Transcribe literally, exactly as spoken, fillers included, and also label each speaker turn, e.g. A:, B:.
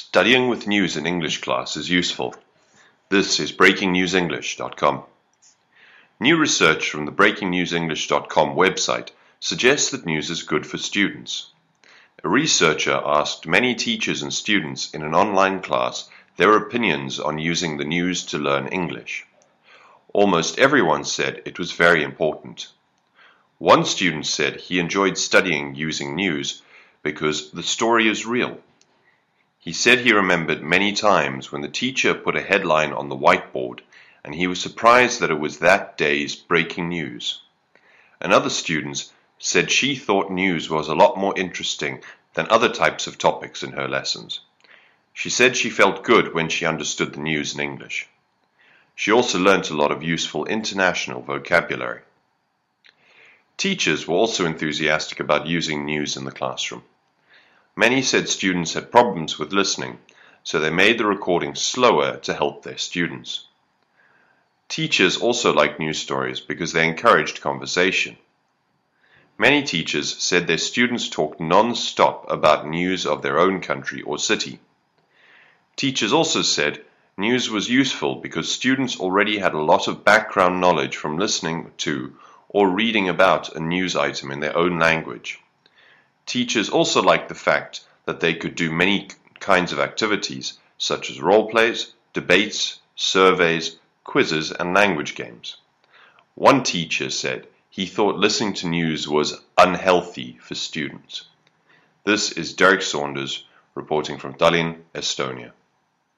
A: Studying with news in English class is useful. This is breaking news english dot com. New research from the breaking news english dot com website suggests that news is good for students. A researcher asked many teachers and students in an online class their opinions on using the news to learn English. Almost everyone said it was very important. One student said he enjoyed studying using news because the story is real. He said he remembered many times when the teacher put a headline on the whiteboard and he was surprised that it was that day's breaking news. Another student said she thought news was a lot more interesting than other types of topics in her lessons. She said she felt good when she understood the news in English. She also learnt a lot of useful international vocabulary. Teachers were also enthusiastic about using news in the classroom. Many said students had problems with listening, so they made the recording slower to help their students. Teachers also liked news stories because they encouraged conversation. Many teachers said their students talked non-stop about news of their own country or city. Teachers also said news was useful because students already had a lot of background knowledge from listening to or reading about a news item in their own language. Teachers also liked the fact that they could do many kinds of activities, such as role plays, debates, surveys, quizzes, and language games. One teacher said he thought listening to news was unhealthy for students. This is Derek Saunders reporting from Tallinn, Estonia.